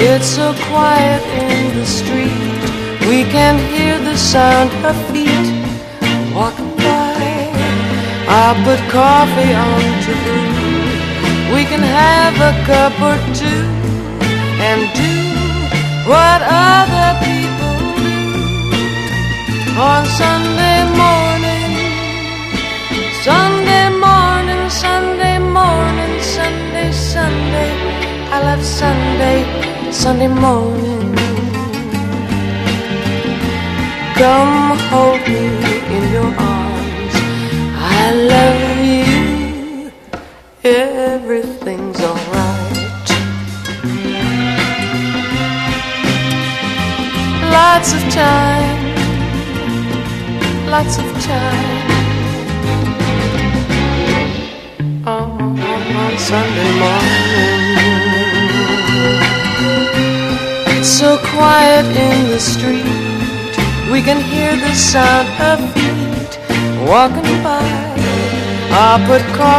It's so quiet in the street, we can hear the sound of feet walking by. I put coffee on to brew. We can have a cup or two and do what other people do. On Sunday morning, Sunday morning, Sunday morning, Sunday, Sunday, I love Sunday, Sunday morning. Come hold me in your arms, I love you, everything's alright. Lots of time, lots of time. On Sunday morning, it's so quiet in the street, we can hear the sound of feet walking by. I put coffee